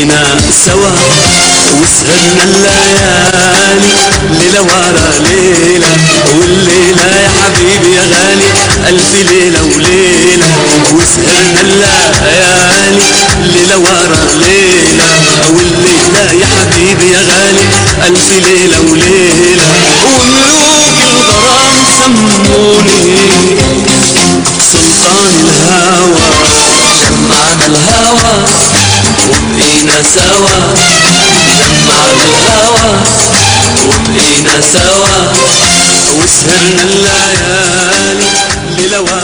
وبقينا سوا وسهرنا الليالي ليلة ورا ليلة، والليلة يا حبيبي يا غالي ألف ليلة وليلة، وسهرنا الليالي ليلة ورا ليلة، والليلة يا حبيبي يا غالي ألف ليلة وليلة. وملوك الغرام سموني سلطان الهوى، جمعنا الهوى وبقينا سوا، جمعنا الهوى وبقينا سوا وسهرنا الليالي ليلة